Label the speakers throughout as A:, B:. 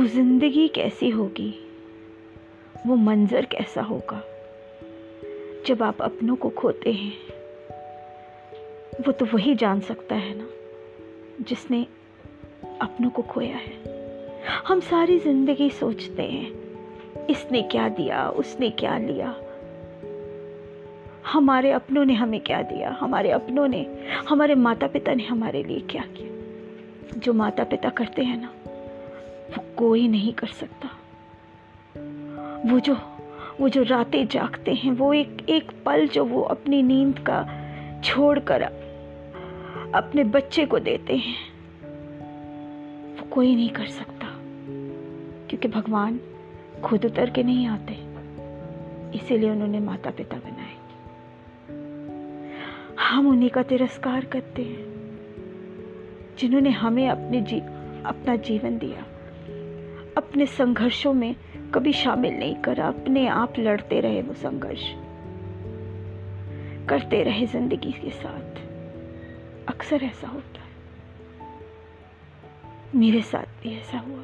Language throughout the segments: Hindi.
A: जिंदगी कैसी होगी, वो मंजर कैसा होगा जब आप अपनों को खोते हैं, वो तो वही जान सकता है ना जिसने अपनों को खोया है। हम सारी जिंदगी सोचते हैं इसने क्या दिया, उसने क्या लिया। हमारे अपनों ने हमें क्या दिया, हमारे अपनों ने, हमारे माता पिता ने हमारे लिए क्या किया। जो माता पिता करते हैं ना, वो कोई नहीं कर सकता। वो जो रातें जागते हैं, वो एक पल जो वो अपनी नींद का छोड़कर अपने बच्चे को देते हैं, वो कोई नहीं कर सकता। क्योंकि भगवान खुद उतर के नहीं आते, इसीलिए उन्होंने माता पिता बनाए। हम उन्हीं का तिरस्कार करते हैं जिन्होंने हमें अपना जीवन दिया, अपने संघर्षों में कभी शामिल नहीं करा, अपने आप लड़ते रहे, वो संघर्ष करते रहे जिंदगी के साथ। अक्सर ऐसा होता है, मेरे साथ भी ऐसा हुआ।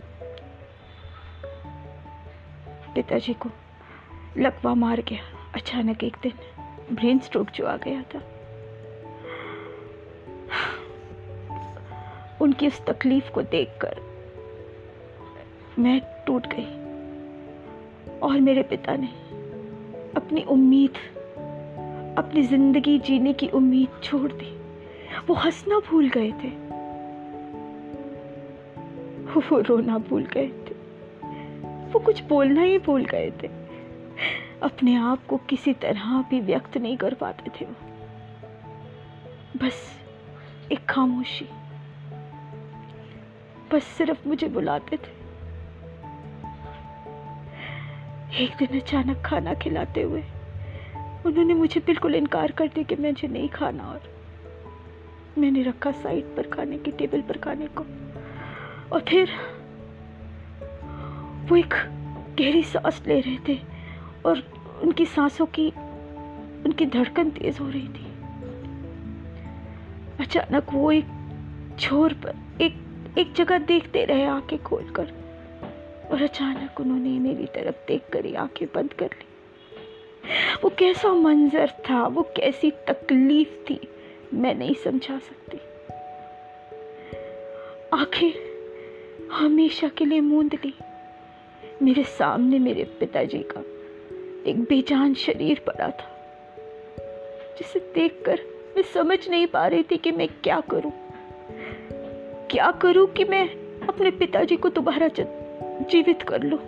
A: पिताजी को लकवा मार गया अचानक एक दिन, ब्रेन स्ट्रोक जो आ गया था। उनकी उस तकलीफ को देखकर मैं टूट गई और मेरे पिता ने अपनी उम्मीद, अपनी जिंदगी जीने की उम्मीद छोड़ दी। वो हंसना भूल गए थे, वो रोना भूल गए थे, वो कुछ बोलना ही भूल गए थे। अपने आप को किसी तरह भी व्यक्त नहीं कर पाते थे। वो बस एक खामोशी, बस सिर्फ मुझे बुलाते थे। एक दिन अचानक खाना खिलाते हुए उन्होंने मुझे बिल्कुल इनकार कर दिया कि मुझे नहीं खाना, और मैंने रखा साइड पर खाने की, टेबल पर खाने को। और फिर वो एक गहरी सांस ले रहे थे और उनकी सांसों की, उनकी धड़कन तेज हो रही थी। अचानक वो एक छोर पर एक जगह देखते रहे आंखें खोलकर, और अचानक उन्होंने मेरी तरफ देखकर ही आंखें बंद कर ली। वो कैसा मंजर था, वो कैसी तकलीफ थी, मैं नहीं समझा सकती। आंखें हमेशा के लिए मूंद ली। मेरे सामने मेरे पिताजी का एक बेजान शरीर पड़ा था, जिसे देखकर मैं समझ नहीं पा रही थी कि मैं क्या करूं कि मैं अपने पिताजी को दोबारा जीवित कर लूं।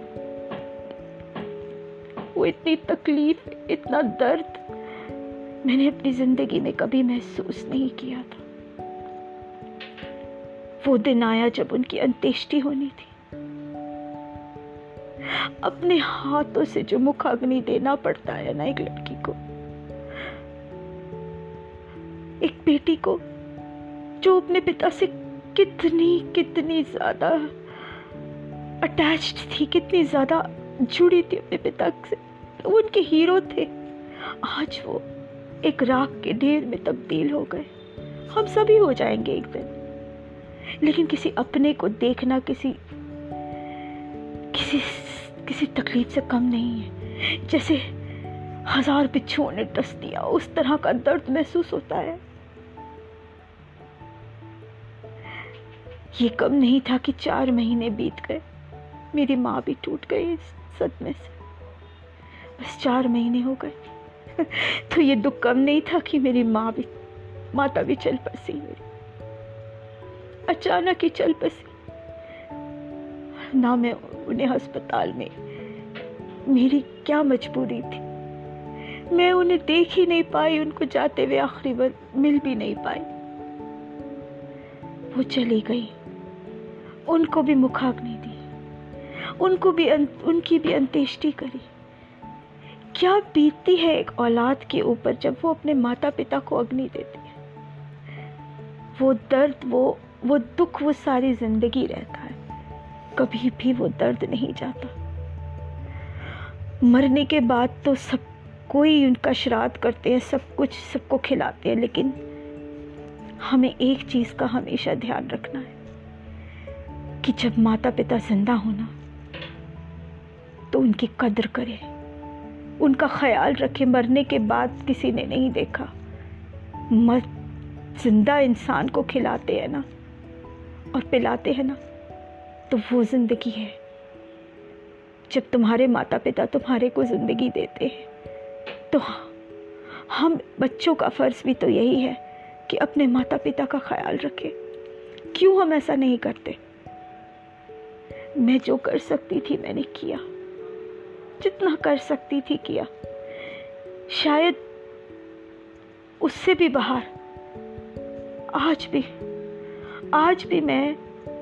A: वो इतनी तकलीफ, इतना दर्द मैंने अपनी जिंदगी में कभी महसूस नहीं किया था। वो दिन आया जब उनकी अंत्येष्टि होनी थी। अपने हाथों से जो मुखाग्नि देना पड़ता है ना एक लड़की को, एक बेटी को जो अपने पिता से कितनी ज्यादा अटैच्ड थी, कितनी ज्यादा जुड़ी थी अपने पिता से, वो उनके हीरो थे, आज वो एक राख के ढेर में तब्दील हो गए। हम सभी हो जाएंगे एक दिन, लेकिन किसी अपने को देखना किसी तकलीफ से कम नहीं है। जैसे 1000 बिच्छुओं ने डस दिया, उस तरह का दर्द महसूस होता है। ये कम नहीं था कि 4 महीने बीत गए, मेरी माँ भी टूट गई इस सदमे से। बस 4 महीने हो गए तो ये दुख कम नहीं था कि मेरी माता भी चल बसी, मेरी अचानक ही चल बसी। ना मैं उन्हें अस्पताल में, मेरी क्या मजबूरी थी, मैं उन्हें देख ही नहीं पाई, उनको जाते हुए आखिरी बार मिल भी नहीं पाई। वो चली गई, उनको भी मुखाग्नि दी, उनकी भी अंत्येष्टि करी। क्या बीतती है एक औलाद के ऊपर जब वो अपने माता पिता को अग्नि देती है। वो दर्द, वो दुख, वो सारी जिंदगी रहता है, कभी भी वो दर्द नहीं जाता। मरने के बाद तो सब कोई उनका श्राद्ध करते हैं, सब कुछ सबको खिलाते हैं, लेकिन हमें एक चीज का हमेशा ध्यान रखना है कि जब माता पिता जिंदा हो ना तो उनकी कद्र करें, उनका ख्याल रखें। मरने के बाद किसी ने नहीं देखा, जिंदा इंसान को खिलाते हैं ना और पिलाते हैं ना तो वो जिंदगी है। जब तुम्हारे माता पिता तुम्हारे को जिंदगी देते हैं तो हम बच्चों का फर्ज भी तो यही है कि अपने माता पिता का ख्याल रखें। क्यों हम ऐसा नहीं करते? मैं जो कर सकती थी मैंने किया, जितना कर सकती थी किया। शायद उससे भी बाहर आज भी मैं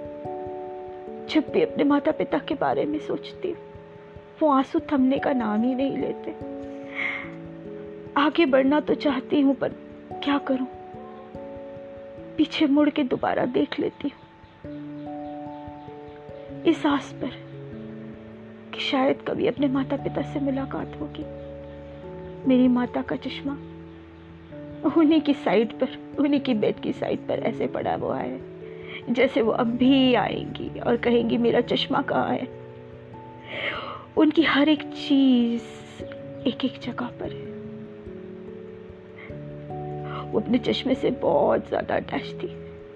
A: जब भी अपने माता पिता के बारे में सोचती हूँ वो आंसू थमने का नाम ही नहीं लेते। आगे बढ़ना तो चाहती हूँ पर क्या करूं, पीछे मुड़ के दोबारा देख लेती हूँ इस आस पर कि शायद कभी अपने माता पिता से मुलाकात होगी। मेरी माता का चश्मा उन्हीं की साइड पर, उन्हीं की बेड की साइड पर ऐसे पड़ा हुआ है जैसे वो अब भी आएंगी और कहेंगी मेरा चश्मा कहाँ है। उनकी हर एक चीज एक एक जगह पर है। वो अपने चश्मे से बहुत ज्यादा अटैच थी।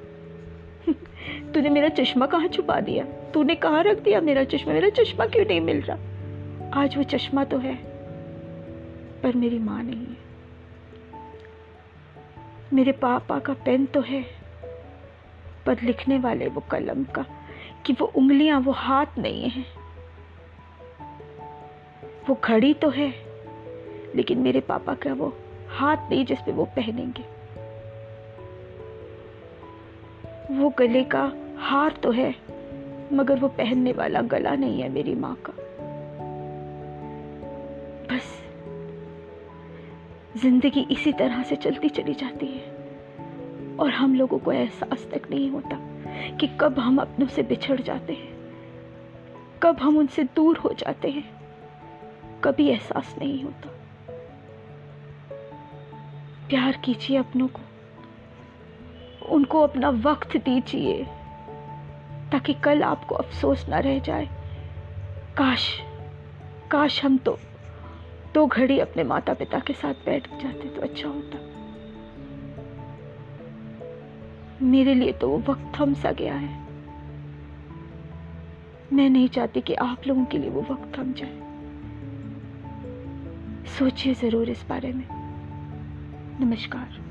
A: तूने मेरा चश्मा कहाँ छुपा दिया, तूने कहाँ रख दिया मेरा चश्मा क्यों नहीं मिल रहा। आज वो चश्मा तो है पर मेरी माँ नहीं है। मेरे पापा का पेन तो है पर लिखने वाले वो कलम का कि वो उंगलियां, वो हाथ नहीं है। वो घड़ी तो है लेकिन मेरे पापा का वो हाथ नहीं जिस पे वो पहनेंगे। वो गले का हार तो है मगर वो पहनने वाला गला नहीं है मेरी माँ का। बस जिंदगी इसी तरह से चलती चली जाती है और हम लोगों को एहसास तक नहीं होता कि कब हम अपनों से बिछड़ जाते हैं, कब हम उनसे दूर हो जाते हैं। कभी एहसास नहीं होता। प्यार कीजिए अपनों को, उनको अपना वक्त दीजिए ताकि कल आपको अफसोस ना रह जाए। काश हम तो 2 घड़ी अपने माता पिता के साथ बैठ जाते तो अच्छा होता। मेरे लिए तो वो वक्त थम सा गया है। मैं नहीं चाहती कि आप लोगों के लिए वो वक्त थम जाए। सोचिए जरूर इस बारे में। नमस्कार।